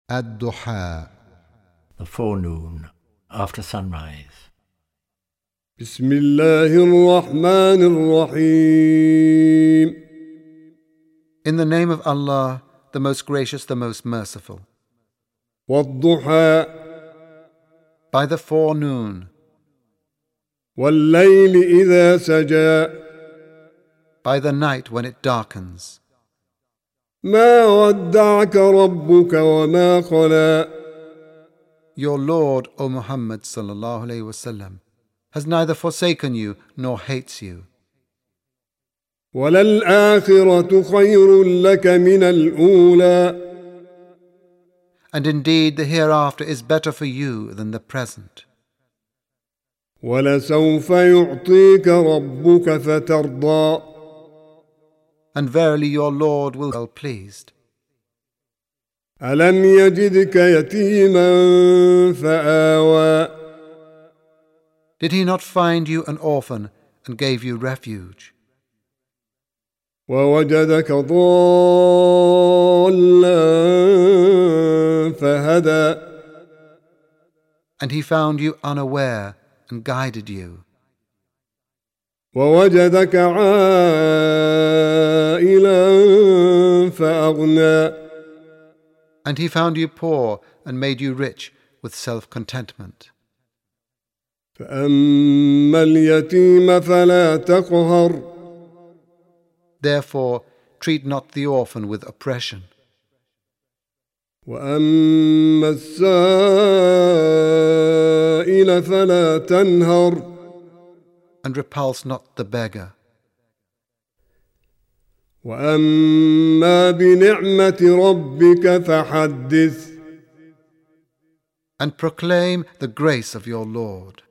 الضحى. The forenoon, after sunrise. بسم الله الرحمن الرحيم. In the name of Allah, the most gracious, the most merciful. والضحى By the forenoon, والليل إذا سجى by the night when it darkens. ما ودعك ربك وما قلى. Your Lord, O Muhammad sallallahu alayhi wasallam, has neither forsaken you nor hates you. وللآخرة خير لك من الأولى. And indeed the hereafter is better for you than the present. ولسوف يعطيك ربك فترضى. And verily your Lord will be well pleased. ألم يجدك يتيما فآوى. Did he not find you an orphan and gave you refuge? ووجدك ضالا فهدى. And he found you unaware and guided you. ووجدك عائلا فأغنى. And he found you poor and made you rich with self-contentment. فأما اليتيم فلا تقهر. Therefore, treat not the orphan with oppression. وأما السائل فلا تنهر. And repulse not the beggar. وأما بنعمة ربك فحدث. And proclaim the grace of your Lord.